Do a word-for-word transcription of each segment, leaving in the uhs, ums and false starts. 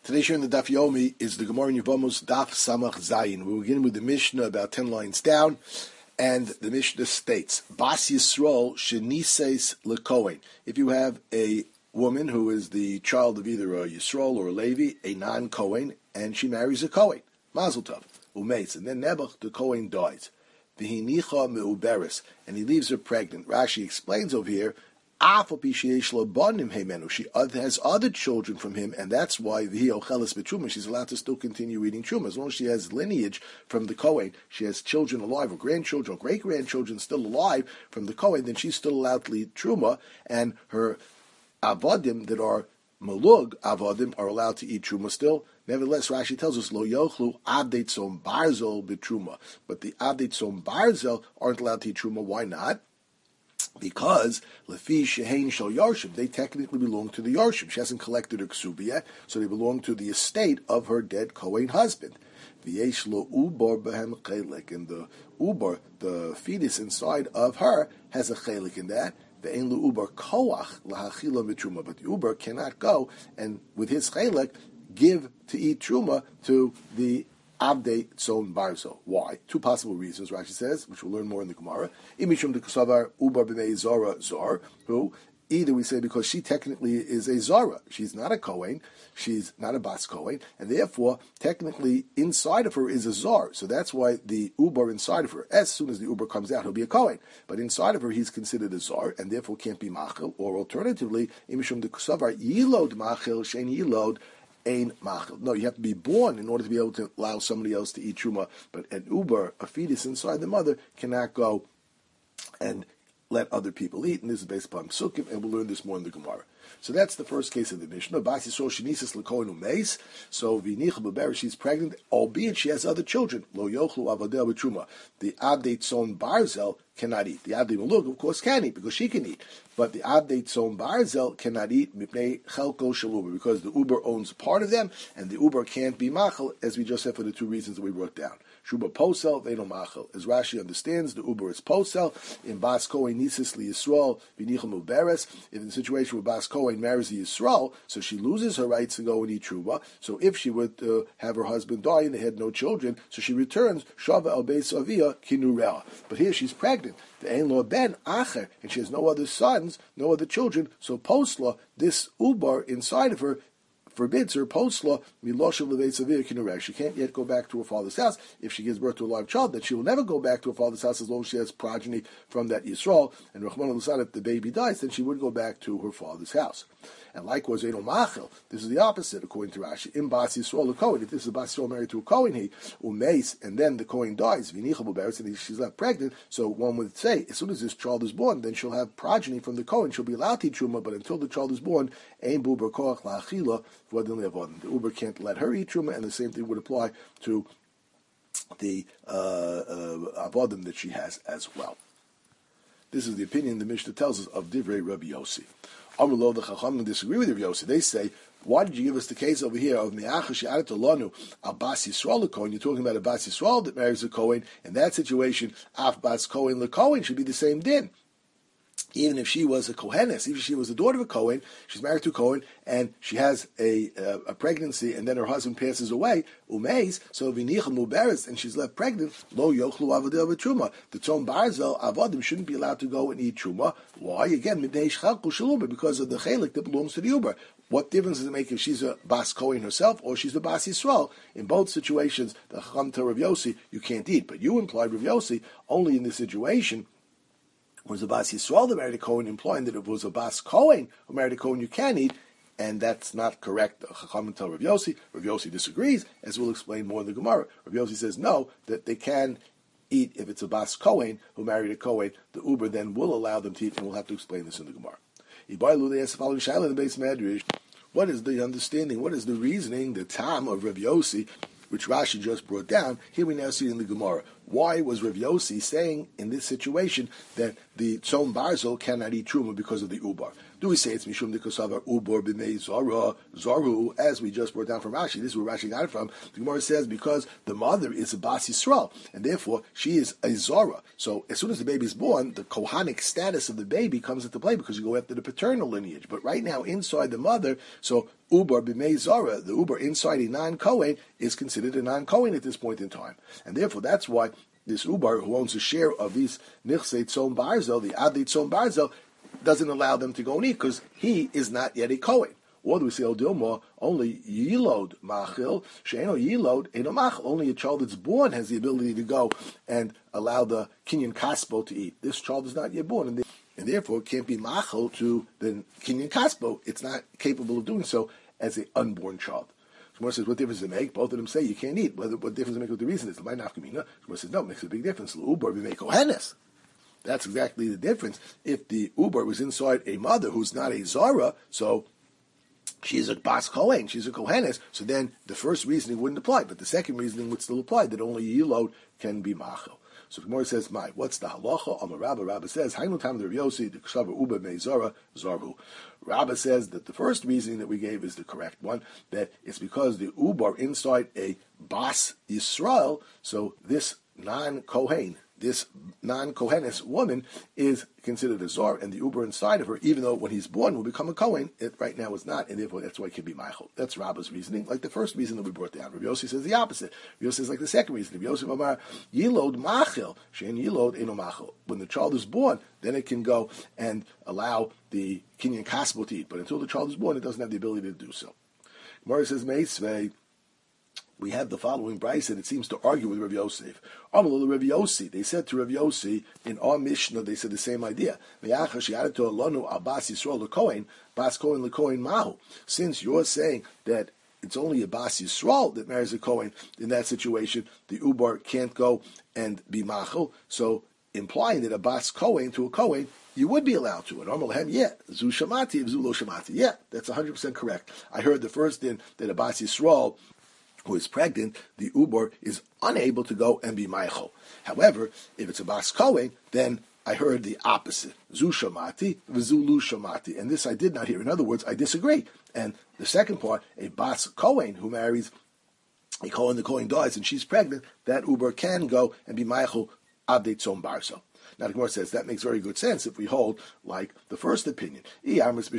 Today, here in the Daf Yomi is the Gemara in Yevamos Daf Samach Zayin. We're beginning with the Mishnah about ten lines down, and the Mishnah states, Bas Yisrael shenises lekohen. If you have a woman who is the child of either a Yisrael or a Levi, a non-Kohen, and she marries a Kohen, Mazel Tov, umeitz, and then Nebuch, the Kohen dies. V'hinicha meuberes, and he leaves her pregnant. Rashi explains over here, she has other children from him, and that's why she's allowed to still continue eating truma. As long as she has lineage from the Kohen, she has children alive, or grandchildren, or great-grandchildren still alive from the Kohen, then she's still allowed to eat truma, and her avodim that are malug avodim are allowed to eat truma still. Nevertheless, Rashi tells us, Lo yochlu abdei tzom barzel b'truma. But the abdei tzom barzel aren't allowed to eat truma. Why not? Because lefi shehein shel yarshim, they technically belong to the yarshim. She hasn't collected her ksuba yet, so they belong to the estate of her dead Kohen husband. V'yesh lo ubar behem chelik, and the ubar, the fetus inside of her, has a chelik in that. Ve'ein lo ubar koach lahachila mitruma, but the ubar cannot go and with his chelik give to eat truma to the Abdei Tzon Barzo. Why? Two possible reasons, Rashi says, which we'll learn more in the Gemara. Imishum de Kusavar Ubar b'nei Zara Zar, who either we say because she technically is a Zara. She's not a Kohen, she's not a Bas Kohen, and therefore, technically, inside of her is a Zar. So that's why the Ubar inside of her, as soon as the Ubar comes out, he'll be a Kohen. But inside of her, he's considered a Zar, and therefore can't be Machil. Or alternatively, Imishum de Kusavar Yilod Machil, Shein Yilod, No, you have to be born in order to be able to allow somebody else to eat truma. But an uber, a fetus inside the mother, cannot go and let other people eat. And this is based upon Sukkim, and we'll learn this more in the Gemara. So that's the first case of the Mishnah. Bas Yisrael shenises lekohen umeis. So v'nicha b'ber, she's pregnant, albeit she has other children. Lo yochlu avadel b'truma. The abdei tzon barzel cannot eat. The abdei malug, of course, can eat because she can eat. But the abdei tzon barzel cannot eat mipnei chelko shaluber, because the uber owns part of them, and the uber can't be machal, as we just said for the two reasons that we wrote down. Shuba posel ve'no machal. As Rashi understands, the uber is posel. In Bas Kohen nisis li Yisrael v'nicha muberes. If in the situation where Bas Kohen marries the Yisrael, so she loses her rights to go and eat truma. So if she would uh, have her husband die and they had no children, so she returns shava al beis avia kinurel. But here she's pregnant. The ein lo ben acher, and she has no other sons, no other children. So post-law, this ubar inside of her forbids her post-law milosha lebeis avia kinurel. She can't yet go back to her father's house. If she gives birth to a live child, that she will never go back to her father's house as long as she has progeny from that Yisrael. And Rahman al if the baby dies, then she would go back to her father's house. And likewise, Eino Machil, this is the opposite, according to Rashi. In Bas Yisrael, a Kohen, if this is a Bas Yisrael married to a Kohen, he umeis, and then the Kohen dies, v'nicha b'beres, and she's left pregnant, so one would say, as soon as this child is born, then she'll have progeny from the Kohen, she'll be allowed to eat truma, but until the child is born, ein buber koach la'achila, v'adin le'avodim. The Uber can't let her eat truma, and the same thing would apply to the uh, uh, avodim that she has as well. This is the opinion the Mishnah tells us of Divrei Rabbi Yossi. Amrlo, the Chachamim disagree with Rabbi Yossi. They say, why did you give us the case over here of Me'achash Yadet Lanu, a Bas Yisrael Kohen? You're talking about a Bas Yisrael that marries a Kohen. In that situation, Af Bas Kohen LeKohen should be the same din. Even if she was a Kohenes, even if she was the daughter of a Kohen, she's married to a Kohen, and she has a uh, a pregnancy, and then her husband passes away, umeis, so v'nicha muberes, and she's left pregnant, lo yochlu avadel v'truma. The tzon barzel avodim shouldn't be allowed to go and eat truma. Why? Again, midnei shchalku shaluba, because of the chelik that belongs to the uber. What difference does it make if she's a Bas Kohen herself or she's a Bas Yisrael? In both situations, the Chacham to Rav Yossi, you can't eat. But you implied Rav Yossi only in this situation was a Bas Yisrael that married a Kohen, implying that it was a Bas Kohen who married a Kohen you can eat, and that's not correct. Chacham tell Rav Yossi. Rav Yossi disagrees, as we'll explain more in the Gemara. Rav Yossi says no, that they can eat if it's a Bas Kohen who married a Kohen. The Uber then will allow them to eat, and we'll have to explain this in the Gemara. Ibailu, they ask the following shaila in the base Medrash. What is the understanding? What is the reasoning, the tam of Rav Yossi, which Rashi just brought down? Here we now see it in the Gemara. Why was Rav Yossi saying in this situation that the tzon barzel cannot eat truma because of the ubar? Do we say it's Mishum Dikasavar Ubor B'mei Zara Zaru, as we just brought down from Rashi? This is where Rashi got it from. The Gemara says because the mother is a Bas Yisrael, and therefore she is a Zara. So as soon as the baby is born, the Kohanic status of the baby comes into play because you go after the paternal lineage. But right now, inside the mother, so Uber b'mei Zara, the Uber inside a non-Kohen is considered a non-Kohen at this point in time. And therefore, that's why this Uber, who owns a share of these Nichsei Tzom Barzel, the Adli Tzom Barzel, doesn't allow them to go and eat because he is not yet a Kohen. Or do we say, oh, Dilma, only Yilod Machil, Sheino Yilod, Eno Machil, only a child that's born has the ability to go and allow the Kinyan Kaspo to eat. This child is not yet born, and, and therefore can't be Machil to the Kinyan Kaspo. It's not capable of doing so as an unborn child. Shmuel says, what difference does it make? Both of them say you can't eat. What, what difference does it make what the reason is? The might nafkamina. Shmuel says, no, it makes a big difference. Uber we make kohenes. That's exactly the difference. If the Uber was inside a mother who's not a Zara, so she's a Bas Kohen, she's a Kohenes, so then the first reasoning wouldn't apply, but the second reasoning would still apply, that only Yilod can be Machel. So the Gemara says, "My, what's the halacha?" Amar Rabba, Rabba says, "Hainu tam the Yosi the Kshavar Uba Meizara Zarhu." Rabba says that the first reasoning that we gave is the correct one. That it's because the Uba are inside a Bas Yisrael, so this non-Kohen, this non-Kohenes woman is considered a Zor, and the Uber inside of her, even though when he's born will become a Kohen, it right now is not, and therefore that's why it can be Michael. That's Rabba's reasoning, like the first reason that we brought down. Rabbi Yossi says the opposite. Rabbi Yossi says like the second reason. Rabbi Yossi Amar, Yilod Machil, Shein Yilod Eno Machil. When the child is born, then it can go and allow the Kinyan Kasbo to eat, but until the child is born, it doesn't have the ability to do so. Gemara says, Meisvei, we have the following brayso that it seems to argue with Rav Yosef. Amalul Rav Yossi, they said to Rav Yossi in our Mishnah, they said the same idea. Since you're saying that it's only a Bas Yisrael that marries a Kohen, in that situation, the Ubar can't go and be Machel, so implying that a Bas Kohen to a Kohen, you would be allowed to. And Amalhem, yeah, Zu Shamati, Zu Lo Shamati. Yeah, that's one hundred percent correct. I heard the first din that a Bas Yisrael who is pregnant, the Uber is unable to go and be Meichel. However, if it's a Bas Kohen, then I heard the opposite. Zu Shamati, V'zu Lu Shamati. And this I did not hear. In other words, I disagree. And the second part, a Bas Kohen who marries a Kohen, the Kohen dies, and she's pregnant, that Uber can go and be Meichel Abdei Tzom Barso. Now the Gemara says that makes very good sense if we hold like the first opinion. So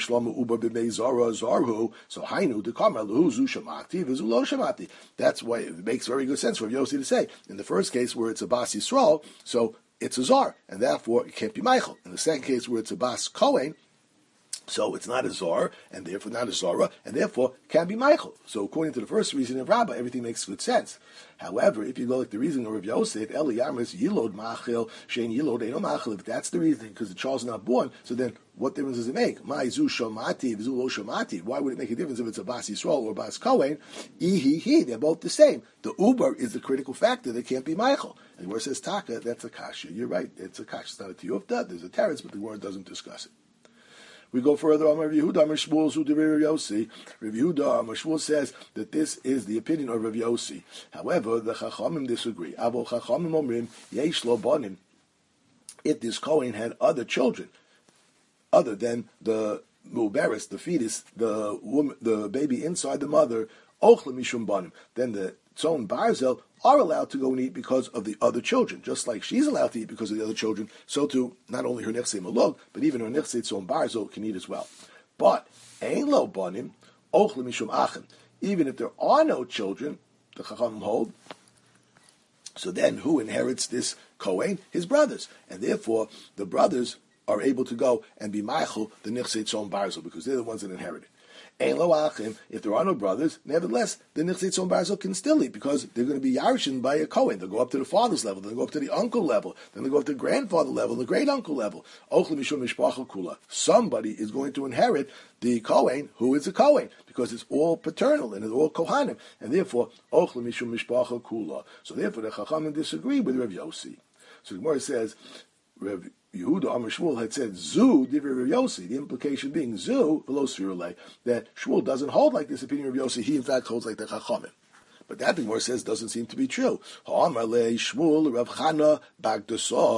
hainu That's why it makes very good sense for Yossi to say in the first case where it's a Bas Yisrael, so it's a Zar, and therefore it can't be Michael. In the second case where it's a Bas Kohen, so it's not a Zar, and therefore not a Zara, and therefore can be Michael. So according to the first reason of Rabbah, everything makes good sense. However, if you go like the reason of Rav Yosef, Eli Yamris Yilod Machil, Shein Yilod Eno Machil, if that's the reason, because the child's not born, so then what difference does it make? My Zu Shomati, Zu Lo Shomati. Why would it make a difference if it's a Bas Yisrael or Bas Kohen? E he he, they're both the same. The Uber is the critical factor that can't be Michael. And where it says Taka, that's a kasha. You're right, it's a kasha. It's not a tiyufta, there's a teretz, but the word doesn't discuss it. We go further on Rav Yehuda, Amar Shmuel, Zu Divrei Rav Yossi. Rav Yehuda, Amar Shmuel says that this is the opinion of Rav Yossi. However, the Chachamim disagree. Avo Chachamim Omrim, Yesh Lo Banim. If this Kohen had other children, other than the Muberis, the fetus, the woman, the baby inside the mother, Ochle Mishum Banim, then the Tzon Barzel are allowed to go and eat because of the other children. Just like she's allowed to eat because of the other children, so too, not only her Nechsei Malog, but even her Nechsei Tzon Barzel can eat as well. But, Ein Lo Banim, Ochle Mishum Achen. Even if there are no children, the Chachamim hold, so then who inherits this Kohen? His brothers. And therefore, the brothers are able to go and be Meichel, the Nechsei Tzon Barzel, because they're the ones that inherit it. Ein lo achim, if there are no brothers, nevertheless, the Nechsei Tzon Barzel can still eat, because they're going to be Yarshin by a Kohen. They'll go up to the father's level, then they'll go up to the uncle level, then they'll go up to the grandfather level, the great uncle level. Ochle mishum mishpacha kula. Somebody is going to inherit the Kohen, who is a Kohen, because it's all paternal and it's all Kohanim, and therefore, Ochle mishum mishpacha kula. So therefore, the Chachamim disagree with Rav Yossi. So the Gemara says, Rav Yehuda Amar Shmuel had said Zu Divrei Rav Yossi. The implication being Zu V'lo Svirulei, that Shmuel doesn't hold like this opinion of Rav Yossi. He in fact holds like the Chachamim. But that the Gemara says doesn't seem to be true. Ha'amar le Shmuel Rav Chana Bagdasah.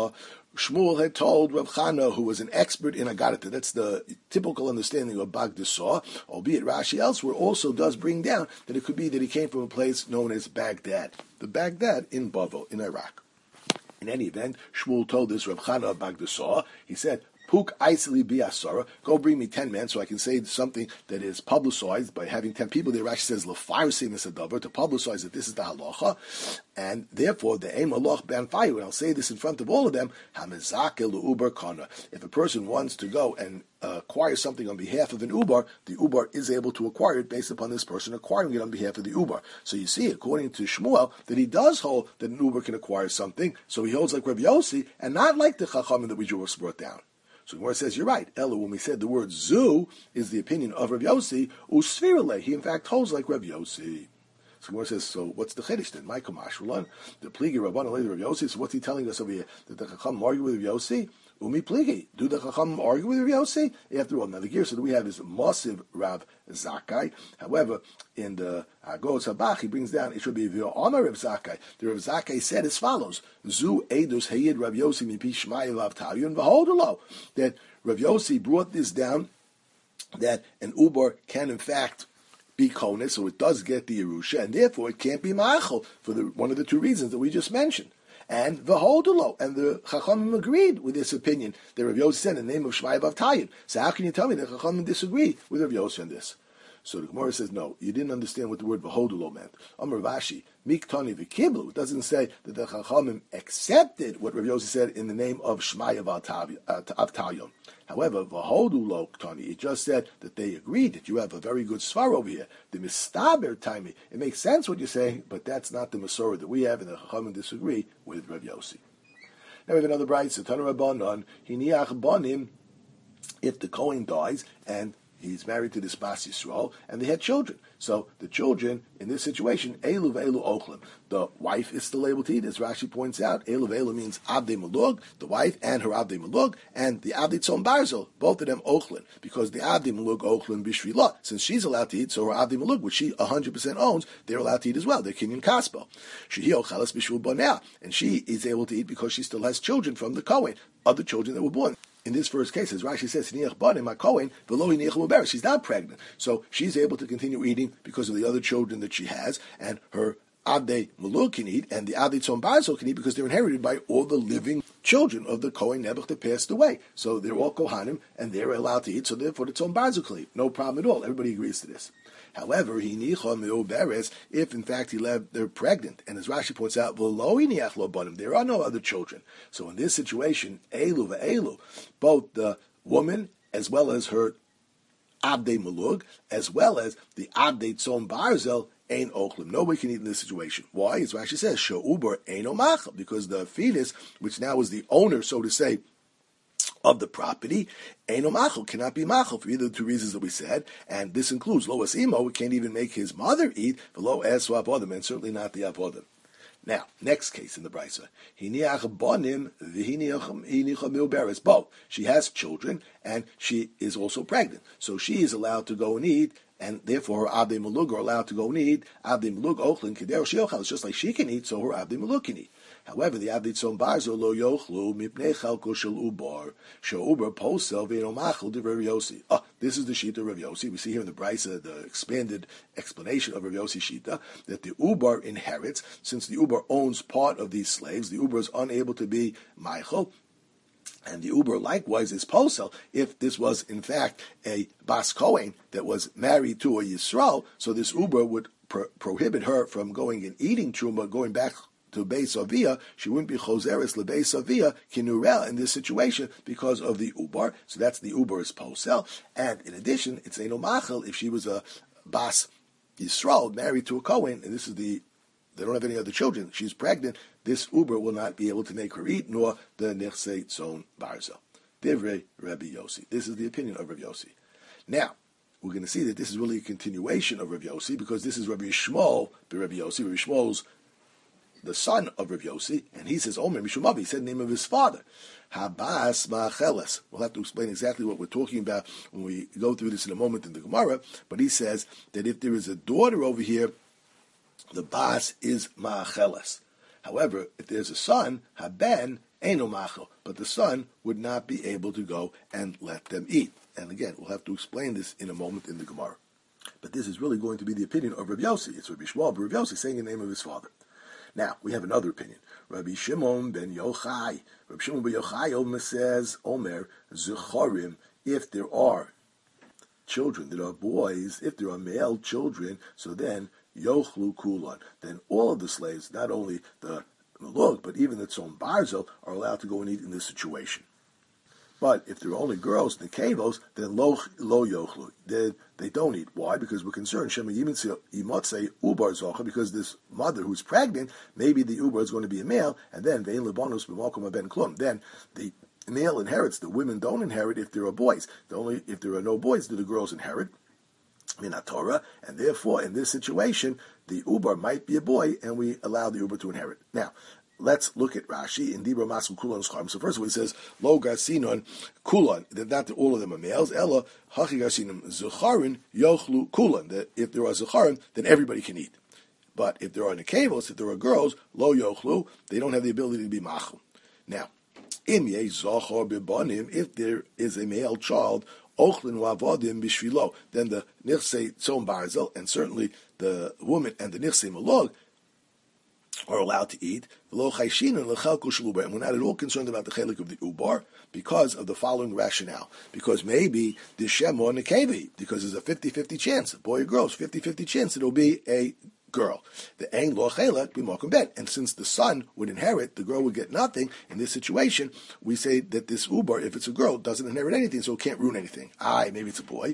Shmuel had told Rav Chana, who was an expert in Agadata, that's the typical understanding of Bagdasah, albeit Rashi elsewhere also does bring down that it could be that he came from a place known as Baghdad, the Baghdad in Bavel, in Iraq. In any event, Shmuel told this Rav Chana of Bagdasah, he said, Puk Aisli Biasara, go bring me ten men so I can say something that is publicized by having ten people. The Rashi says, L'fire sim is a davar, to publicize that this is the halacha, and therefore the aim Allah ban fire, and I'll say this in front of all of them, Hamezake L'uber Kana. If a person wants to go and uh, acquire something on behalf of an Uber, the Uber is able to acquire it based upon this person acquiring it on behalf of the Uber. So you see, according to Shmuel, that he does hold that an Uber can acquire something, so he holds like Rav Yossi, and not like the Chachamim that we just brought down. So the Gemara says, you're right. Ella, when we said the word zu is the opinion of Rav Yossi, usvirale, he in fact holds like Rav Yossi. So the Gemara says, so what's the chiddush then? Michael Mashrulan, the pligi Rabban later Rav Yossi. So what's he telling us over here? That the Chacham argue with Rav Yossi? Umi pligi. Do the Chacham argue with Rav Yossi? After all, now the gear so that we have is Mosiv Rav Zakai. However, in the Agos Habach, he brings down, it should be V'Omer Rav Zakai. The Rav Zakai said as follows, Zu Eidos Hayid Rav Yossi Mipi Shmai Lav Talyun V'Hodelo. That Rav Yossi brought this down, that an Uber can in fact be konis, so it does get the Yerusha, and therefore it can't be Ma'achel, for the, one of the two reasons that we just mentioned. And V'Hodelo, and the Chachamim agreed with this opinion that Rav Yossi said in the name of Shmai Lav Talyun. So how can you tell me that Chachamim disagree with Rav Yossi on this? So the Gemara says, no, you didn't understand what the word V'Hodelo meant. Amar Vashi, Miktani V'Kiblu. It doesn't say that the Chachamim accepted what Rav Yossi said in the name of Shmaya Avtalyon. However, V'Hodelo Ktani, it just said that they agreed that you have a very good svar over here. The Mistaber Taimi, it makes sense what you're saying, but that's not the Masorah that we have, and the Chachamim disagree with Rav Yossi. Now we have another bright, Satana Rabbanon, Hiniach Bonim, if the Kohen dies, and he's married to this Bas Yisrael, and they had children. So the children, in this situation, Elu ve'elu ochlim. The wife is still able to eat, as Rashi points out. Elu ve'elu means Abdei Malug, the wife and her Abdei Malug, and the Abdei Tzon Barzel, both of them ochlin, because the Abdei Malug ochlin bishvila. Since she's allowed to eat, so her Abdei Malug, which she one hundred percent owns, they're allowed to eat as well. They're Kinyan Kaspo. Shehi ochalas bishvul bonea, and she is able to eat because she still has children from the Kohen, other children that were born. In this first case, as Rashi says, she's not pregnant, so she's able to continue eating because of the other children that she has, and her Abdei Maluk can eat, and the Abdei Tzon Barzel can eat because they're inherited by all the living children of the Kohen Nebuch that passed away. So they're all Kohanim, and they're allowed to eat, so therefore the Tzon Barzel can eat. No problem at all. Everybody agrees to this. However, if in fact he left, they're pregnant, and as Rashi points out, there are no other children. So in this situation, Elu ve'elu, both the woman as well as her Abdei Malug, as well as the Abdei Tzon Barzel, Ein Ochlim. Nobody can eat in this situation. Why? As Rashi says, Sha'uber Ein Omachel, because the fetus, which now is the owner, so to say, of the property, Eino Machel, cannot be Machel for either of the two reasons that we said, and this includes Loas Imo, who can't even make his mother eat, for Lo Es Avodim, and certainly not the Avodim. Now, next case in the Brisa. Both. She has children, and she is also pregnant. So she is allowed to go and eat, and therefore her Abdei Malug are allowed to go and eat. Abdei Malug Ochlin Kedero Shiochal. It's just like she can eat, so her Abdei Malug can eat. However, the Abdei Tzon Barzel lo yochlu mipnei chalko shel ubar she'ubar posel ve'eno machel de Rav Yossi. Ah, this is the Shita of Rav Yossi. We see here in the Brisa the expanded explanation of Rav Yossi Shita that the ubar inherits, since the ubar owns part of these slaves. The ubar is unable to be Michael. And the Uber likewise is posel. If this was in fact a Bas Kohen that was married to a Yisrael, so this Uber would pro- prohibit her from going and eating truma, going back to Beis Avia. She wouldn't be choseres leBeis Avia kinurel in this situation because of the Uber. So that's the Uber is posel. And in addition, it's Eino Machel if she was a Bas Yisrael married to a Kohen, and this is the they don't have any other children. She's pregnant. This Uber will not be able to make her eat, nor the Nechsei Tzon Barzel. Divrei Rabbi Yossi. This is the opinion of Rabbi Yossi. Now, we're going to see that this is really a continuation of Rabbi Yossi, because this is Rabbi Shmuel, Rabbi Yossi. Rabbi Shmuel's the son of Rabbi Yossi, and he says, Omer Mishumavi, he said the name of his father. Habas Ma'acheles. We'll have to explain exactly what we're talking about when we go through this in a moment in the Gemara, but he says that if there is a daughter over here, the Bas is Ma'acheles. However, if there's a son, Haben Eino machel, but the son would not be able to go and let them eat. And again, we'll have to explain this in a moment in the Gemara. But this is really going to be the opinion of Rabbi Yossi. It's Rabbi Shmuel, but Rabbi Yossi saying in the name of his father. Now, we have another opinion. Rabbi Shimon ben Yochai. Rabbi Shimon ben Yochai Omer says, Omer, Zechorim, if there are children that are boys, if there are male children, so then Yochlu Kulon, then all of the slaves, not only the Malug, but even the Tzom Barzel, are allowed to go and eat in this situation. But if there are only girls, the kavos, then lo, lo yochlu. Then they don't eat. Why? Because we're concerned, Shema Yimotze Ubar Zocha, because this mother who's pregnant, maybe the Ubar is going to be a male, and then Vein Lebanus B'Malkum Ben Klum. Then the male inherits, the women don't inherit if there are boys. The only if there are no boys do the girls inherit. Minatorah, and therefore in this situation, the Ubar might be a boy, and we allow the Ubar to inherit. Now, let's look at Rashi in Dibra Masul Kulon Scham. So first of all, he says Lo Garsinon Kulon. That not that all of them are males. Ella Hachi Garsinim Zecharin Yochlu Kulon. That if there are Zecharin, then everybody can eat. But if there are Nekavos, if there are girls, Lo Yochlu, they don't have the ability to be Machel. Now, Im Ye Zachar Bibanim, if there is a male child, Ochlin Wavodim Bishvilo, then the Nichse Tzom Barzel, and certainly the woman and the Nichse Malog are allowed to eat. And we're not at all concerned about the chelik of the ubar because of the following rationale. Because maybe the shemo and the kevi, because there's a fifty-fifty chance, boy or girl, fifty-fifty chance it'll be a girl. The ein lo chelik be mokum ben. And since the son would inherit, the girl would get nothing. In this situation, we say that this ubar, if it's a girl, doesn't inherit anything, so it can't ruin anything. Aye, maybe it's a boy.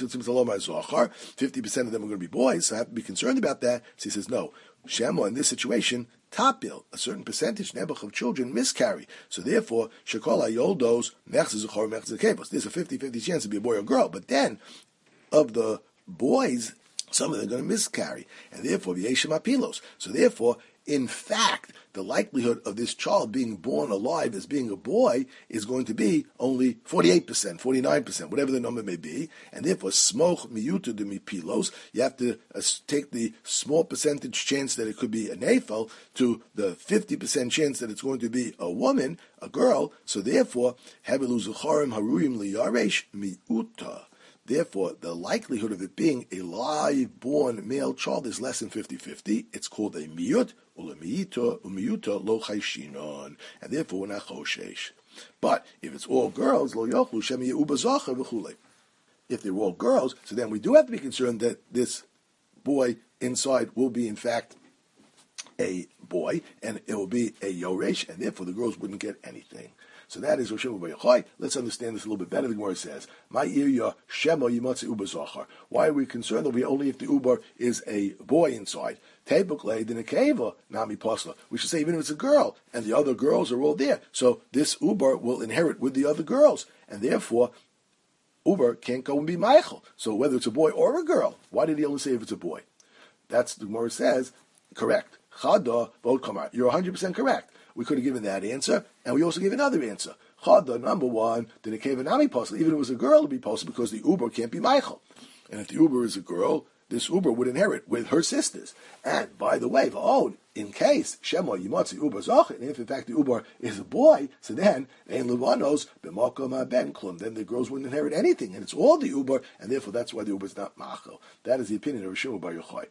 fifty percent of them are going to be boys, so I have to be concerned about that. So he says, no. Shemo, in this situation, tapil, a certain percentage, nebuch of children miscarry. So therefore, shekol hayoldos, mechz zechor, mechz zekevos. There's a fifty-fifty chance to be a boy or girl. But then, of the boys, some of them are going to miscarry. And therefore, v'yeshem apilos. So therefore, in fact, the likelihood of this child being born alive as being a boy is going to be only forty-eight percent, forty-nine percent, whatever the number may be. And therefore, smoch miyuta de mipilos, you have to uh, take the small percentage chance that it could be a nefel to the fifty percent chance that it's going to be a woman, a girl. So therefore, hebelu zucharim haruyim liyaresh miuta. Therefore, the likelihood of it being a live-born male child is less than fifty-fifty. It's called a miyut, ulemiyuta, umiyuta lo chayshinon. And therefore, we're not choshesh. But if it's all girls, lo yochlu shemi ye'uba zacha v'chulei. If they're all girls, so then we do have to be concerned that this boy inside will be, in fact, a boy, and it will be a yoresh, and therefore the girls wouldn't get anything. So that is Rosh Hashanah. Let's understand this a little bit better. The Gemara says, "My irya shemo yimatze ubar zachar." Why are we concerned that we only if the ubar is a boy inside? Tebukle the nekeva nami pasla. We should say even if it's a girl and the other girls are all there, so this ubar will inherit with the other girls, and therefore ubar can't go and be Michael. So whether it's a boy or a girl, why did he only say if it's a boy? That's the Gemara says correct. Chada vod kamar. You're one hundred percent correct. We could have given that answer, and we also gave another answer. Chada, number one, the nekeva nami pasla. Even if it was a girl, it would be pasla because the uber can't be Michael. And if the uber is a girl, this uber would inherit with her sisters. And by the way, oh, in case shemo yimatzi uber zach, and if in fact the uber is a boy, so then ein levanos b'makom ben klum. Then the girls wouldn't inherit anything, and it's all the uber, and therefore that's why the uber is not machel. That is the opinion of Rosh Hashanah Bar Yochai.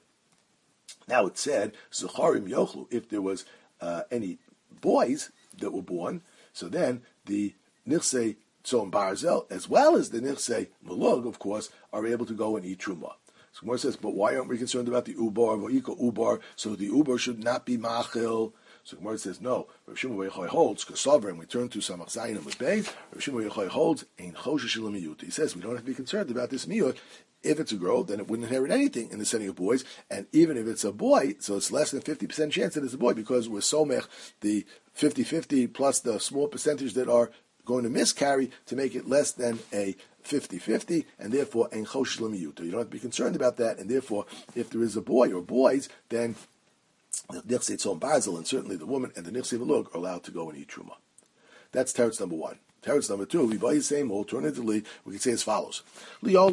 Now it said zecharim yochlu. If there was uh, any boys that were born, so then the Nichse Tzom Barzel, as well as the Nichse Malug, of course, are able to go and eat Truma. So Gemara says, but why aren't we concerned about the Ubar, V'iko Ubar, so the Ubar should not be Machil? So Gemara says, no, Rav Shimon Bar Yochai holds, Kasover, and we turn to Samach Zayin and Beis, Rav Shimon Bar Yochai holds, Ein Choshesh Miyut. He says, we don't have to be concerned about this Miyut. If it's a girl, then it wouldn't inherit anything in the setting of boys. And even if it's a boy, so it's less than fifty percent chance that it's a boy because we're somech the fifty-fifty plus the small percentage that are going to miscarry to make it less than a fifty-fifty, and therefore ein choshesh lemiyuta. You don't have to be concerned about that, and therefore if there is a boy or boys, then the Nichse Tzom Barzel and certainly the woman and the Nichse Malug are allowed to go and eat Truma. That's teretz number one. Teretz number two, we say alternatively, we can say as follows. No,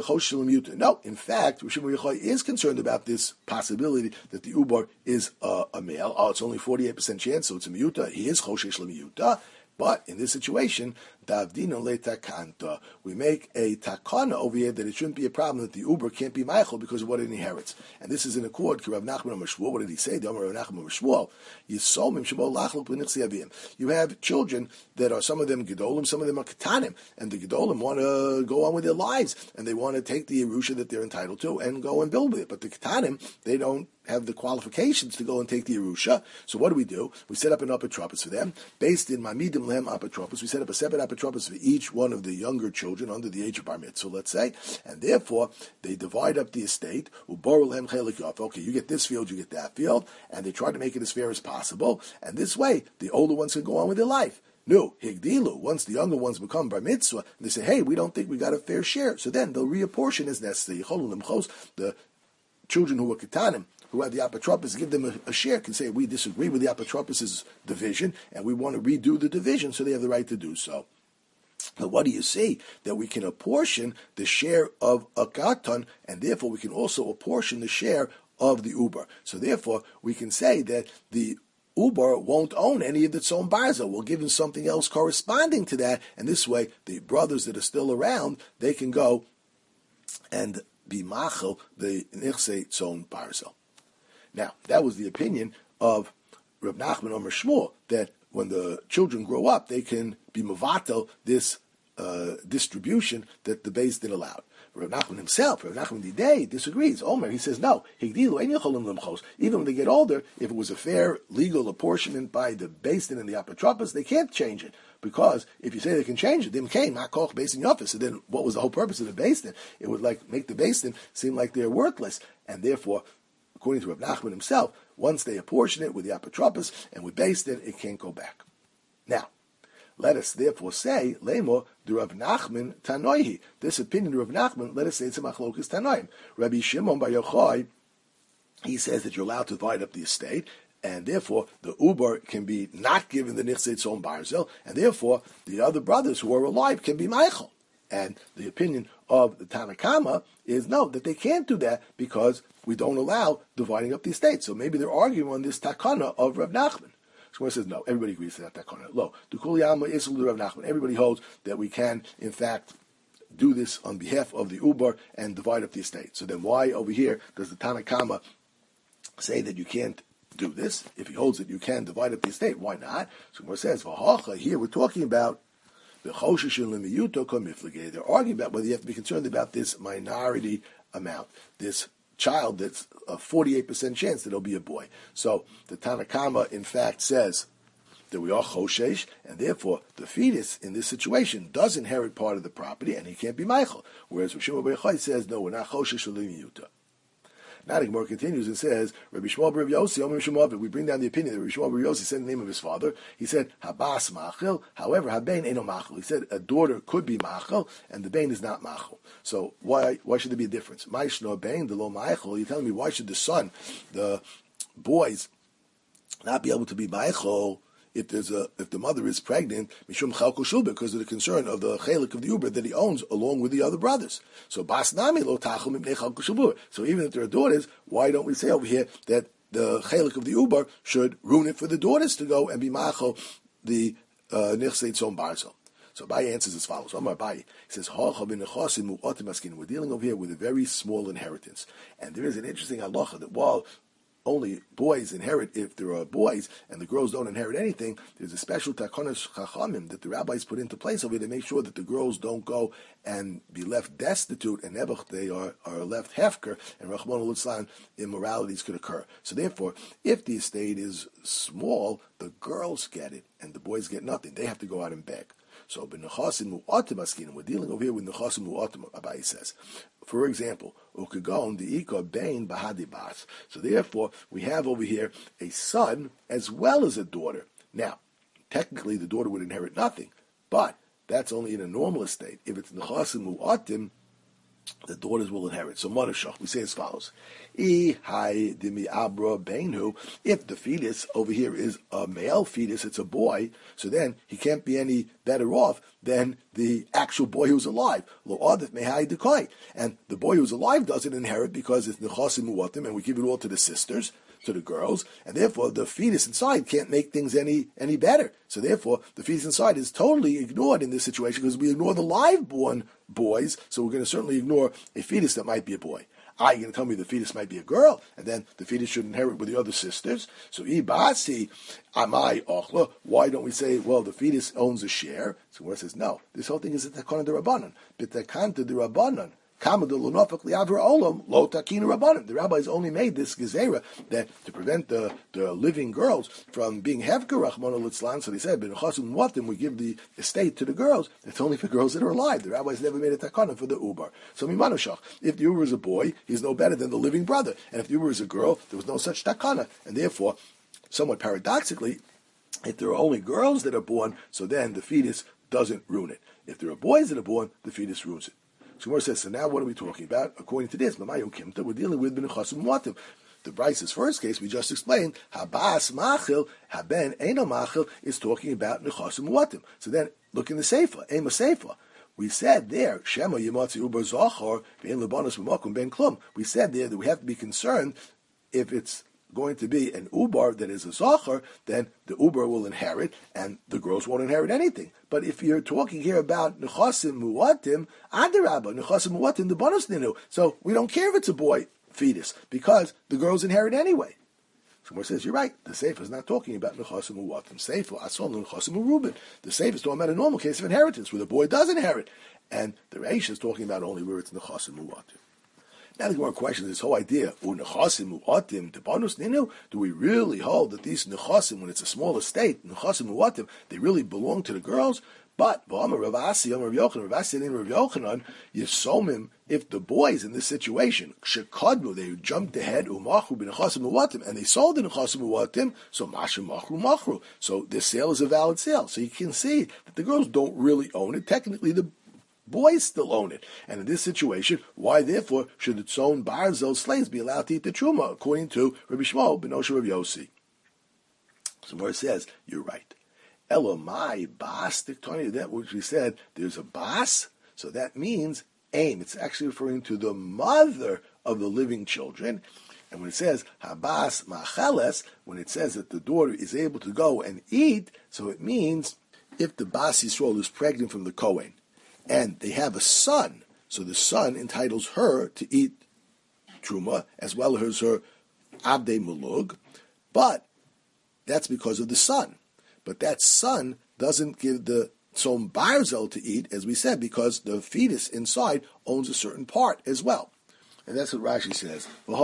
in fact, Rishon Bar Yochai is concerned about this possibility that the Ubar is uh, a male. Oh, it's only forty-eight percent chance, so it's a miyuta. He is choshesh l'miyuta. But in this situation, davdino le takanta, we make a takana over here that it shouldn't be a problem that the Uber can't be Michael because of what it inherits. And this is in accord with Rav Nachman Amar Shmuel. What did he say? The Rav Nachman Amar Shmuel, Yisomim shebo lachlok b'nichsi avim. You have children that are, some of them gedolim, some of them are ketanim, and the gedolim want to go on with their lives, and they want to take the Yerusha that they're entitled to and go and build with it. But the ketanim, they don't have the qualifications to go and take the Yerusha. So what do we do? We set up an apotropos for them, based in Mamidim Lehem apotropos. We set up a separate apotropos for each one of the younger children under the age of bar mitzvah, let's say, and therefore they divide up the estate. Okay, you get this field, you get that field, and they try to make it as fair as possible. And this way, the older ones can go on with their life. No, higdilu. Once the younger ones become bar mitzvah, they say, "Hey, we don't think we got a fair share." So then they'll reapportion as necessary. The children who are ketanim, who have the apotropos, give them a, a share, can say, we disagree with the apotropos' division, and we want to redo the division, so they have the right to do so. But what do you see? That we can apportion the share of a katan, and therefore we can also apportion the share of the uber. So therefore, we can say that the uber won't own any of its own barza. We'll give him something else corresponding to that, and this way, the brothers that are still around, they can go and be machel the nichse tzon barza. Now, that was the opinion of Rav Nachman Omer Shmuel, that when the children grow up, they can be mavatel this uh, distribution that the Beis Din allowed. Rav Nachman himself, Rav Nachman Didei, disagrees. Omer, he says, no, higdilu ein yocholim lemchos. Even when they get older, if it was a fair legal apportionment by the Beis Din and the apotropos, they can't change it. Because if you say they can change it, then came makoch Beis Din yofis. So then what was the whole purpose of the Beis Din? It would like make the Beis Din seem like they're worthless. And therefore, according to Rav Nachman himself, once they apportion it with the apotropos and with Beis Din, it can't go back. Now, let us therefore say, Lemo, the Rav Nachman Tanoihi. This opinion of Rav Nachman, let us say it's a machlokas Tanoim. Rabbi Shimon Bar Yochai, he says that you're allowed to divide up the estate, and therefore the uber can be not given the nichse tzon barzel, and therefore the other brothers who are alive can be Michael. And the opinion of the Tanakama is no, that they can't do that because we don't allow dividing up the estate. So maybe they're arguing on this takana of Rav Nachman. Shmuel says no, everybody agrees to that takana. Lo, Dukuliyama is Rav Nachman. Everybody holds that we can, in fact, do this on behalf of the Uber and divide up the estate. So then why over here does the Tanakama say that you can't do this? If he holds it, you can divide up the estate. Why not? Shmuel says, V'hacha, here we're talking about the choshesh l'miyuto komiflige. They're arguing about whether you have to be concerned about this minority amount, this child that's a forty-eight percent chance that it'll be a boy. So the Tanakama, in fact, says that we are choshesh, and therefore the fetus in this situation does inherit part of the property, and he can't be Michael. Whereas Rav Shimon Bar Yochai says, no, we're not choshesh l'miyuto. Now the Gemara continues and says, Rabbi Shmuel Bar Yossi, Omer Shmuel, we bring down the opinion that Rabbi Shmuel Bar Yossi said the name of his father. He said, Habas Machil, however, Habein Eno Machil. He said a daughter could be Machil, and the Bain is not Machil. So why why should there be a difference? Maishno Bain, the Lo Machil. You're telling me why should the son, the boys, not be able to be Machil if there's a if the mother is pregnant, mishum chalko shulba, because of the concern of the chelik of the uber that he owns along with the other brothers. So bas nami lo tachum mipnei chalko shulba. So even if there are daughters, why don't we say over here that the chelik of the uber should ruin it for the daughters to go and be macho the nichsei tzon barzel? So Abaye answers as follows. Omar Abaye, he says, we're dealing over here with a very small inheritance. And there is an interesting halacha that while only boys inherit if there are boys, and the girls don't inherit anything, there's a special takonos chachamim that the rabbis put into place over here to make sure that the girls don't go and be left destitute, and nebuch they are, are left hefker, and Rachmana litzlan, immoralities could occur. So therefore, if the estate is small, the girls get it, and the boys get nothing. They have to go out and beg. So, we're dealing over here with nechasim mu'atim, Abaye says. For example, ukagon the ika bain bahadibas. So therefore, we have over here a son as well as a daughter. Now, technically, the daughter would inherit nothing, but that's only in a normal estate. If it's nechasim mu'atim, the daughters will inherit. So Marashach, we say as follows. If the fetus over here is a male fetus, it's a boy, so then he can't be any better off than the actual boy who's alive. And the boy who's alive doesn't inherit because it's nechasim muatim, and we give it all to the sisters, to the girls, and therefore the fetus inside can't make things any any better. So therefore, the fetus inside is totally ignored in this situation because we ignore the live-born boys, so we're going to certainly ignore a fetus that might be a boy. Are you going to tell me the fetus might be a girl, and then the fetus should inherit with the other sisters? So, ibasi, amai ochla. Why don't we say, well, the fetus owns a share? So, where it says, no, this whole thing is a takana de rabbanon. But takana de rabbanon. The rabbis only made this gezerah that to prevent the, the living girls from being hefker rachmana litzlan. So they said, "B'nechasim watim, we give the estate to the girls. It's only for girls that are alive." The rabbis never made a takana for the ubar. So mimanushach, if the ubar is a boy, he's no better than the living brother, and if the ubar is a girl, there was no such takana, and therefore, somewhat paradoxically, if there are only girls that are born, so then the fetus doesn't ruin it. If there are boys that are born, the fetus ruins it. So Gemara says, so now what are we talking about? According to this, we're dealing with B'nechasim Muatim. The Bryce's first case, we just explained, Habas Machil, Haben Eino Machil, is talking about Nechasim Muatim. So then, look in the Sefer, Ema Sefer. We said there, Shema Yemotzi Uber Zochor, Ve'en Lebanos B'mokum Ben Klum. We said there that we have to be concerned if it's going to be an ubar that is a zachar, then the ubar will inherit, and the girls won't inherit anything. But if you're talking here about nechasim muatim, adarabba, nechasim muatim, the bonus ninu. So we don't care if it's a boy fetus, because the girls inherit anyway. Someone says, you're right, the Sefer is not talking about nechasim muatim. Sefer, asom nechasim urubin. The Sefer is talking about a normal case of inheritance, where the boy does inherit. And the Reish is talking about only where it's nechasim muatim. Now the Gemara questions this whole idea, do we really hold that these nechasim, when it's a small estate, nechasim uatim, they really belong to the girls? But if the boys in this situation, they jumped ahead, and they sold the nechasim uatim, so mashim machru machru. So the sale is a valid sale. So you can see that the girls don't really own it. Technically, the boys still own it. And in this situation, why therefore should its own barzel slaves be allowed to eat the truma, according to Rabbi Shmuel ben Osher Rav Yossi? So where it says, you're right. Elomai bas diktoni, that which we said, there's a bas, so that means aim. It's actually referring to the mother of the living children. And when it says habas macheles, when it says that the daughter is able to go and eat, so it means if the bas Yisrael is pregnant from the Kohen, and they have a son, so the son entitles her to eat truma as well as her abdei mulug, but that's because of the son. But that son doesn't give the tzom barzel to eat, as we said, because the fetus inside owns a certain part as well. And that's what Rashi says.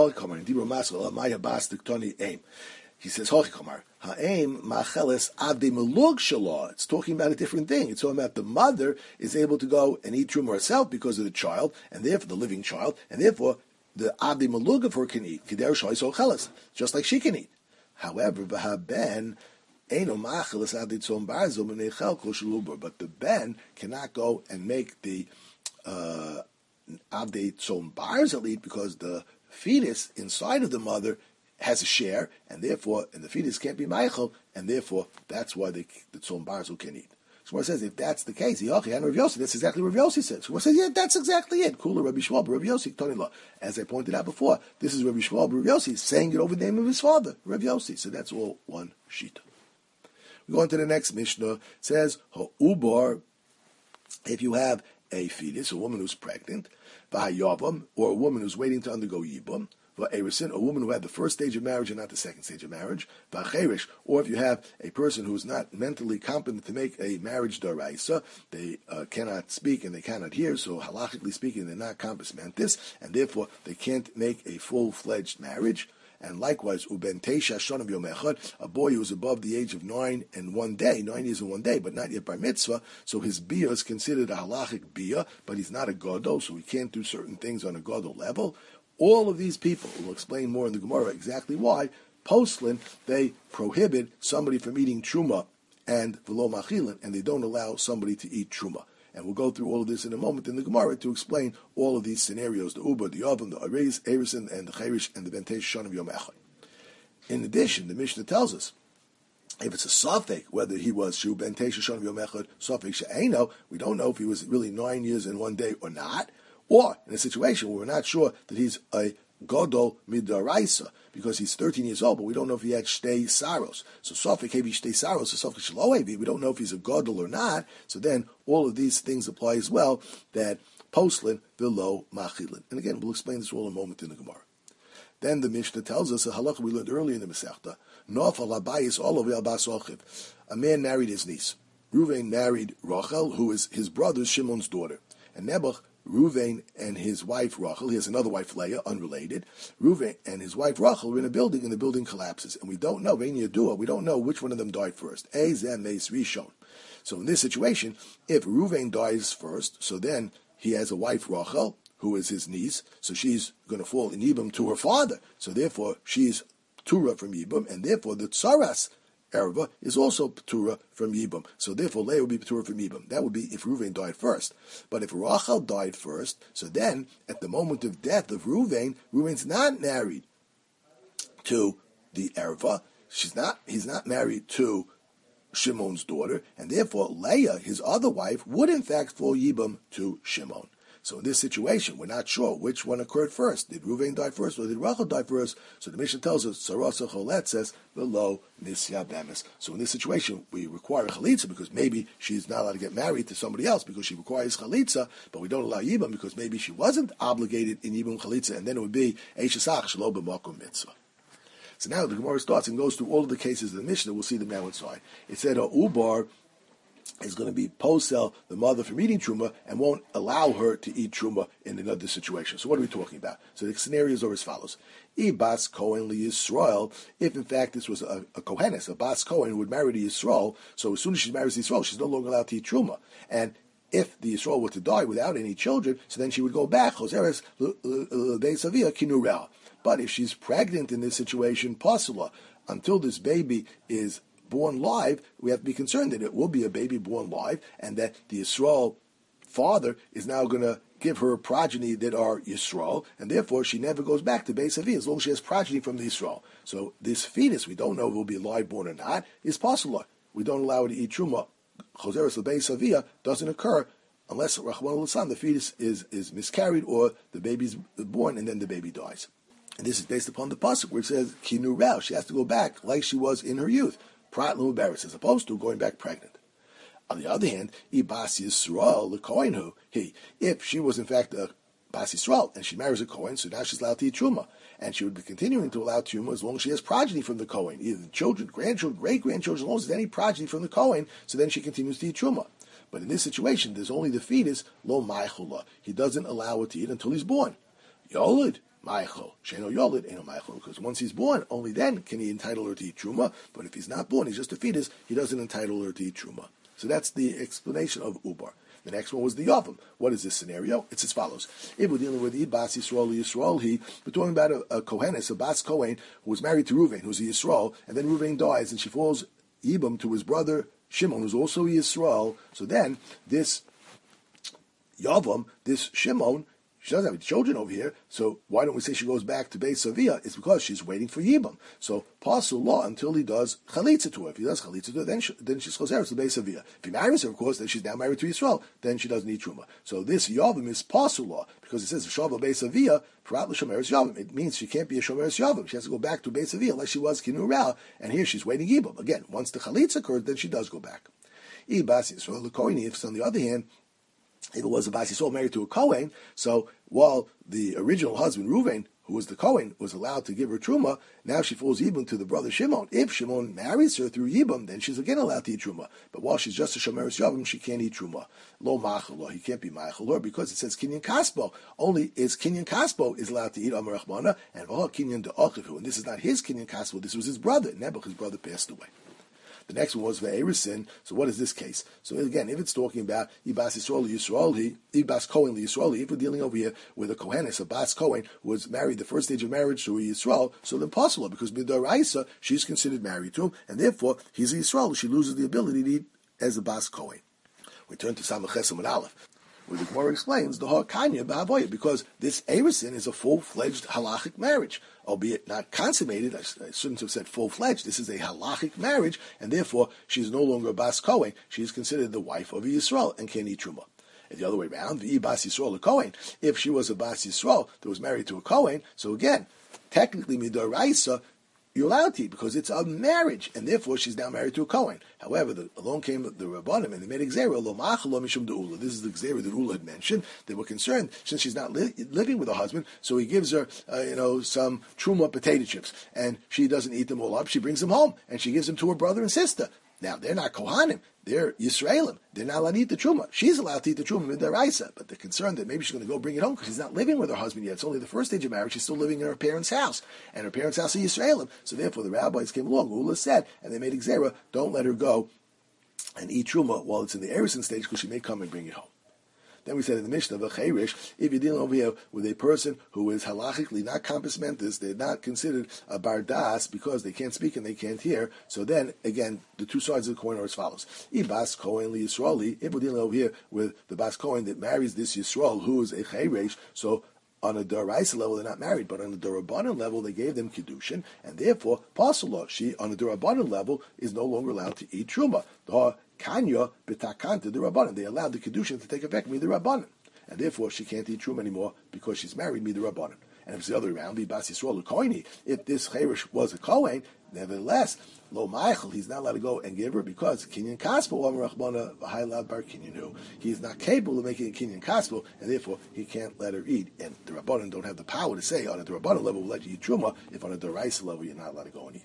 He says, Ha'em macheles avdei melug shalom. It's talking about a different thing. It's talking about the mother is able to go and eat truma herself because of the child, and therefore the living child, and therefore the avdei melug of her can eat. Kider shoyso cheles, just like she can eat. However, v'haben eino macheles avdei tzom barzel menechel kol shaluber. But the ben cannot go and make the uh, avdei tzom barzel eat because the fetus inside of the mother has a share, and therefore, and the fetus can't be Michael, and therefore, that's why they, the Tzom Barzel can eat. So it says, if that's the case, that's exactly what Rav Yossi said. So it says, yeah, that's exactly it. Kula Rabbi Shmuel, Rav Yossi, Tony Law. As I pointed out before, this is Rabbi Shmuel, Rav Yossi, saying it over the name of his father, Rav Yossi. So that's all one sheet. We go on to the next Mishnah. It says, Ha'ubar, if you have a fetus, a woman who's pregnant, V'hayavam, or a woman who's waiting to undergo Yibam, a woman who had the first stage of marriage and not the second stage of marriage, or if you have a person who is not mentally competent to make a marriage daraisa, they uh, cannot speak and they cannot hear, so halachically speaking, they're not compos mentis, and therefore they can't make a full-fledged marriage. And likewise, uben teisha shonim yom echad, a boy who is above the age of nine and one day, nine years and one day, but not yet bar mitzvah, so his bia is considered a halachic bia, but he's not a gadol, so he can't do certain things on a gadol level. All of these people, we'll explain more in the Gemara exactly why, postlin, they prohibit somebody from eating truma and velo machilin, and they don't allow somebody to eat truma. And we'll go through all of this in a moment in the Gemara to explain all of these scenarios, the Uber, the Yavam, the Ares, Erison, and the Cherish, and the Bentei Shon of Yom Echad. In addition, the Mishnah tells us, if it's a Safek, whether he was Shu Bentei Shon of Yom Echad, Safek She'eino, we don't know if he was really nine years in one day or not, or in a situation where we're not sure that he's a Godol Midaraisa, because he's thirteen years old, but we don't know if he had Shtei Saros. So Safek Hevi Shtei Saros, so Safek Shelo Hevi, we don't know if he's a Godol or not, so then all of these things apply as well, that Poslin below Machilin. And again, we'll explain this all in a moment in the Gemara. Then the Mishnah tells us a halacha we learned earlier in the Masechta. Nofal habayis olav Bas Ochiv. A man married his niece. Ruvain married Rachel, who is his brother Shimon's daughter. And Nebuch, Ruvain and his wife Rachel, he has another wife Leah, unrelated. Ruvain and his wife Rachel were in a building, and the building collapses. And we don't know, Vein Yadua, we don't know which one of them died first. Ezem Meis Rishon. So in this situation, if Ruvain dies first, so then he has a wife Rachel, who is his niece, so she's going to fall in Yibam to her father. So therefore, she's Tura from Yibam, and therefore the Tsaras Erva is also Tura from Yibam. So therefore, Leah would be Tura from Yibam. That would be if Ruvain died first. But if Rachel died first, so then, at the moment of death of Ruvain, Ruvain's not married to the Erva. She's not. He's not married to Shimon's daughter, and therefore Leah, his other wife, would in fact fall Yibam to Shimon. So in this situation, we're not sure which one occurred first. Did Ruvain die first or did Rachel die first? So the Mishnah tells us, Sarasa Cholet says, below Nisya Bemis. So in this situation, we require Chalitza because maybe she's not allowed to get married to somebody else because she requires Chalitza, but we don't allow Yibam because maybe she wasn't obligated in Yibam Chalitza, and then it would be Eishasach Shelo B'Makom Mitzvah. So now the Gemara starts and goes through all of the cases of the Mishnah. We'll see them now inside. It said, a Ubar is going to be posel the mother from eating truma and won't allow her to eat truma in another situation. So what are we talking about? So the scenarios are as follows. Ibas Kohen li Yisrael, if in fact this was a, a Kohenes, a Bas Kohen who would marry to Yisrael, so as soon as she marries Yisrael, she's no longer allowed to eat truma. And if the Yisrael were to die without any children, so then she would go back, Choseres Savia Kinurel. But if she's pregnant in this situation, Pasula, until this baby is born live, we have to be concerned that it will be a baby born live, and that the Yisrael father is now going to give her a progeny that are Yisrael, and therefore she never goes back to Beis Avi as long as she has progeny from the Yisrael. So this fetus, we don't know if it will be live born or not, is possible. We don't allow her to eat truma. Choseres Beis Avi doesn't occur unless Rachman al the fetus is, is miscarried or the baby's born and then the baby dies. And this is based upon the pasuk where it says Kinu Rao. She has to go back like she was in her youth. Prat Lubaris, as opposed to going back pregnant. On the other hand, Ibas Yisrael, the Kohen who, he, if she was in fact a Bas Yisrael, and she marries a Kohen, so now she's allowed to eat Truma. And she would be continuing to allow Truma as long as she has progeny from the Kohen, either children, grandchildren, great-grandchildren, as long as there's any progeny from the Kohen, so then she continues to eat Truma. But in this situation, there's only the fetus, Lo Maichula. He doesn't allow her to eat until he's born. Yolid. Maichel. Sheno Yolid, Eno Maichel. Because once he's born, only then can he entitle her to eat Truma. But if he's not born, he's just a fetus, he doesn't entitle her to eat Truma. So that's the explanation of Ubar. The next one was the Yavam. What is this scenario? It's as follows. If we're dealing with the Bas Yisrael, Yisrael, he, we're talking about a, a Kohenes, a Bas Kohen, who was married to Ruvain, who's a Yisrael, and then Ruvain dies, and she falls Yibam to his brother Shimon, who's also a Yisrael. So then, this Yavam, this Shimon, she doesn't have children over here, so why don't we say she goes back to Beis Avia? It's because she's waiting for Yibam. So, pasul law until he does Chalitza to her. If he does Chalitza to her, then, she, then she's Choseres to Beis Avia. If he marries her, of course, then she's now married to Yisrael. Then she doesn't need Truma. So this Yavam is pasul law, because it says, Shava Beis Avia, Prat L'Shomeres Yavam. It means she can't be a Shomeres Yavam. She has to go back to Beis Avia like she was Kinu Ra, and here she's waiting Yibam. Again, once the Chalitza occurs, then she does go back. Ibas Yisrael L'Koini, if on the other hand, if it was a Bas Yisrael married to a Kohen, so while the original husband, Ruvain, who was the Kohen, was allowed to give her Truma, now she falls Yibam to the brother Shimon. If Shimon marries her through Yibam, then she's again allowed to eat Truma. But while she's just a Shomeres Yavam, she can't eat Truma. Lo Machalor, he can't be Machalor, because it says Kinyan Kaspo. Only is Kinyan Kaspo is allowed to eat Amar Rachmana, and V'ha Kinyan De'achivu. And this is not his Kinyan Kaspo, this was his brother. Nebuch, his brother, passed away. The next one was Ve'erisin. So what is this case? So again, if it's talking about Ibas Yisrael Yisrael, Ibas Kohen Yisrael, if we're dealing over here with a Kohenes, a Bas Kohen, who was married the first stage of marriage to a Yisrael, so then possible, because B'daraisa, she's considered married to him, and therefore he's a Yisrael. She loses the ability to eat as a Bas Kohen. We turn to Samach Chesed and Aleph, where the Gemara explains the Hakanya Ba'avoya, because this Erusin is a full-fledged halachic marriage, albeit not consummated. I, I shouldn't have said full-fledged. This is a halachic marriage, and therefore she is no longer a Bas Kohen. She is considered the wife of a Yisrael and can eat Truma. And the other way around, V'i Bas Yisrael a Kohen. If she was a Bas Yisrael that was married to a Kohen, so again, technically Midoraisa, you're allowed to eat because it's a marriage, and therefore she's now married to a Kohen. However, the, along came the Rabbanim, and they made a Gzera, lo ma'achal lo mishum de'ula. This is the Gzera that Ula had mentioned. They were concerned, since she's not li- living with her husband, so he gives her, uh, you know, some truma potato chips, and she doesn't eat them all up. She brings them home, and she gives them to her brother and sister. Now, they're not Kohanim. They're Yisraelim. They're not allowed to eat the truma. She's allowed to eat the truma midaraisa, but they're concerned that maybe she's going to go bring it home because she's not living with her husband yet. It's only the first stage of marriage. She's still living in her parents' house, and her parents' house are Yisraelim. So therefore, the rabbis came along. Ula said, and they made a gzera, don't let her go and eat truma while it's in the erison stage because she may come and bring it home. Then we said in the Mishnah, V'cheirish, if you're dealing over here with a person who is halachically not compass mentis, they're not considered a bardas because they can't speak and they can't hear. So then, again, the two sides of the coin are as follows. If Bas Kohen li Yisraeli, if we're dealing over here with the Bas Kohen that marries this Yisrael, who is a cheirish, so on a Daraisa level, they're not married, but on the Darabanan level, they gave them Kiddushin, and therefore, Pasula, she, on the Darabanan level, is no longer allowed to eat Truma. The Kanya B'takanta, the Rabbanan. They allowed the Kiddushin to take effect, me the Rabbanan. And therefore, she can't eat Truma anymore because she's married, me the Rabbanan. And if it's the other way around, Bas Yisrael Koini, if this Cheirish was a Kohen, nevertheless, Lo Maichel, he's not allowed to go and give her because Kinyan Kaspo, Amar Rachmana, V'hailad Bar Kinyanu. He is not capable of making a Kinyan Kaspo, and therefore he can't let her eat. And the Rabbanan don't have the power to say, on a Rabbanan level, we'll let you eat Truma, if on a Daraisa level, you're not allowed to go and eat.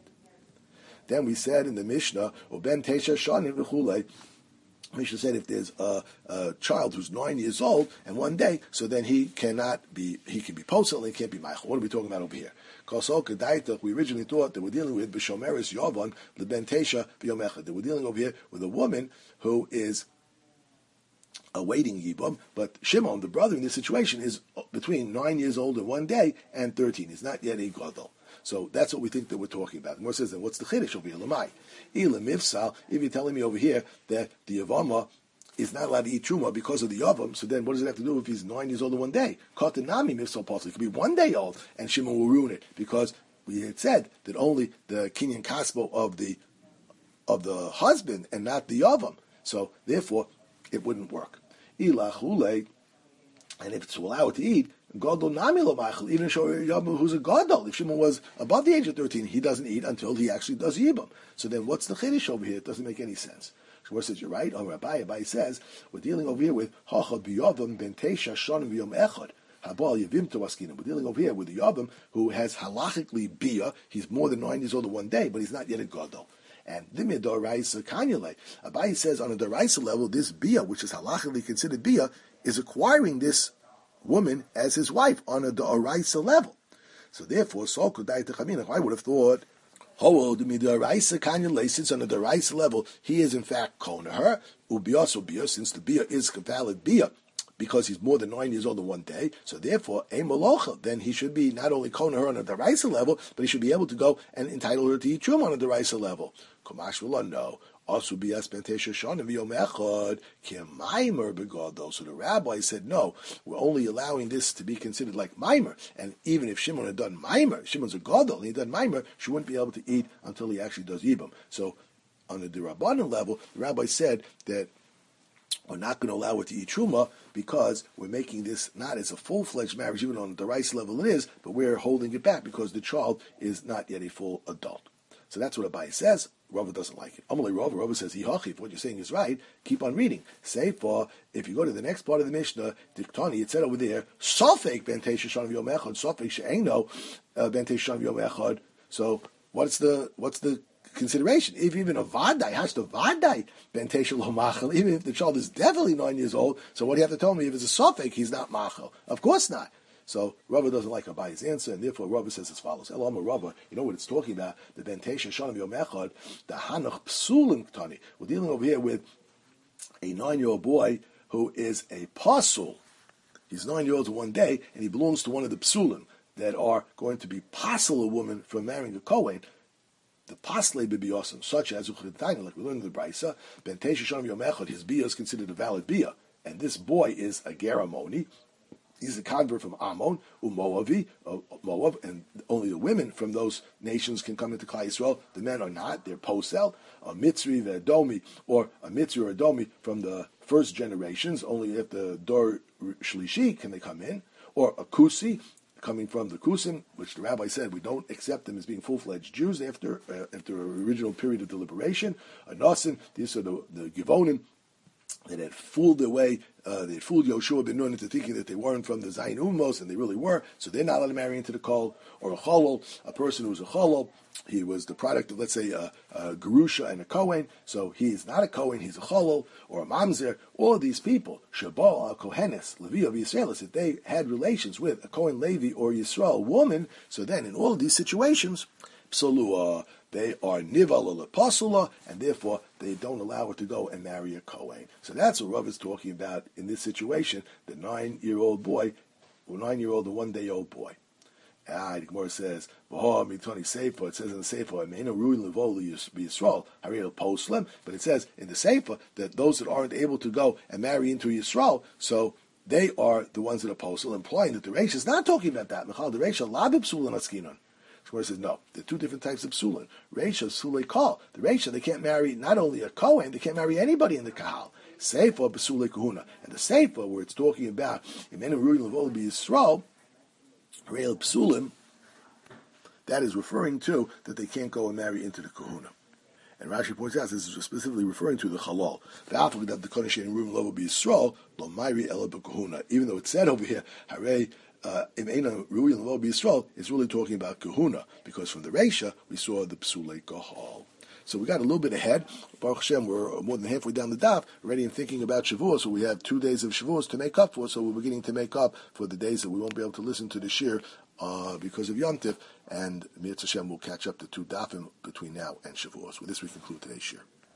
Then we said in the Mishnah, Oben Tesha Shanim V'chulei, Mishnah said if there's a, a child who's nine years old and one day, so then he cannot be, he can be posel and he can't be Michael. What are we talking about over here? We originally thought that we're dealing with B'shomeres Yovan L'ben Tesha B'yom Echad. That we're dealing over here with a woman who is awaiting Yibam, but Shimon, the brother in this situation, is between nine years old and one day and thirteen. He's not yet a Gadol. So that's what we think that we're talking about. The Gemara says, then what's the chiddush over here? Lamai. Ilam Mifsal, if you're telling me over here that the Yavama is not allowed to eat Truma because of the Yavam, so then what does it have to do if he's nine years old and one day? Katanami Mifsal Pasal. It could be one day old, and Shimon will ruin it, because we had said that only the Kinyan Kaspo of the of the husband and not the Yavam. So therefore, it wouldn't work. Ilachule, and if it's allowed to eat, Gadol nami lo ma'achel, even Yavam who's a Gadol. If Shimon was above the age of thirteen, he doesn't eat until he actually does Yibam. So then what's the chiddush over here? It doesn't make any sense. Shmuel says, you're right. On Rabbi, Rabbi says, we're dealing over here with Hachad b'Yavam ben Tesha Shanim v'Yom Echad. Habal Yavim to Askina. We're dealing over here with the Yavam who has halachically Bia. He's more than nine years old in one day, but he's not yet a Gadol. And the Midoraisa Kanyale. Abai says on a Doraisa level, this Bia, which is halachically considered Bia, is acquiring this woman as his wife on a Doraisa level. So therefore, Sol Kodai Techamina, I would have thought, Ho, the Midoraisa Kanyale, since on a Doraisa level, he is in fact Kona her, Ubiaso Bia, since the Bia is valid Bia, because he's more than nine years old in one day, so therefore, a malocha, then he should be not only kona her on a deraisa level, but he should be able to go and entitle her to eat truma on a deraisa level. Kumash will no. Also be aspentesha shanim v'yom echad k'maimer begadol. So the rabbi said, no, we're only allowing this to be considered like maimer, and even if Shimon had done maimer, Shimon's a gadol, and he done maimer, she wouldn't be able to eat until he actually does yibam. So on the derabanan level, the rabbi said that we're not going to allow it to eat truma because we're making this not as a full-fledged marriage, even on the rice level it is, but we're holding it back because the child is not yet a full adult. So that's what Abai says. Rava doesn't like it. Amalei Rava, Rava says, Hihachi, if what you're saying is right, keep on reading. Say for, if you go to the next part of the Mishnah, Diktani, it said over there, Sofek ben Tesha Shanav Yom Echad, Sofek she'eino ben Tesha Shanav Yom Echad. So what's the, what's the consideration? If even a vadai has to vadai ben Tesha lo machel, even if the child is definitely nine years old, so what do you have to tell me? If it's a Sofek, he's not machel. Of course not. So Rava doesn't like Abai's answer, and therefore Rava says as follows: Elama Rava, you know what it's talking about? The ben Tesha Shanav Yom Echad, the Hanach Psulim Ktani. We're dealing over here with a nine-year-old boy who is a pasul. He's nine years old in one day, and he belongs to one of the psulim that are going to be pasul a woman from marrying a Kohen. the pasle bibiyosam, such as Uchritayna, like we learned in the Brisa, ben Tesha Shalom Yom Echad, his bia is considered a valid bia, and this boy is a Geramoni. He's a convert from Ammon, Umoavi, uh, Moab, and only the women from those nations can come into Klal Yisrael. The men are not; they're posel, a Mitzri, the Edomi, or a Mitzri or Edomi from the first generations. Only if the Dor Shlishi can they come in, or a Kusi, coming from the Kusim, which the rabbi said we don't accept them as being full-fledged Jews after uh, after an original period of deliberation. A Nasin, these are the the Givonim. They had fooled their way, uh, they had fooled Yoshua ben Nun into thinking that they weren't from the Zayin Umos, and they really were, so they're not allowed to marry into the Kol. Or a Cholol, a person who was a Cholol, he was the product of, let's say, a, a Gerusha and a Kohen, so he is not a Kohen, he's a Cholol, or a Mamzer. All of these people, Shabal, a Kohenes, Levi of Yisraelis, if they had relations with a Kohen Levi or Yisrael woman, so then in all of these situations, Psalua, they are nival pasula, and therefore they don't allow her to go and marry a Kohen. So that's what Rav is talking about in this situation, the nine-year-old boy, or nine-year-old and one-day-old boy. Ah, the Gemara says, it says in the Sefer, but it says in the Sefer that those that aren't able to go and marry into Yisrael, so they are the ones that are posel, implying that the Reish is not talking about that. The Reish labib sulan askinon. Gemara says, no, there are two different types of psulin. Reisha, psulei kol. The Reisha, they can't marry not only a Kohen, they can't marry anybody in the Kahal. Seifa, psulei kahuna. And the Seifa, where it's talking about, Imenu Ruin Levol Bi Yisrael, Reil psulim, that is referring to that they can't go and marry into the Kahuna. And Rashi points out this is specifically referring to the Halal. Even though it said over here, Hare, Uh, it's really talking about kahuna, because from the Reisha we saw the psulei kahal. So we got a little bit ahead. Baruch Hashem, we're more than halfway down the daf, already in thinking about Shavuos. So we have two days of Shavuos to make up for. So we're beginning to make up for the days that we won't be able to listen to the shir uh, because of Yom Tif. And Mir Hashem will catch up the two dafim between now and Shavuos. With this, we conclude today's shir.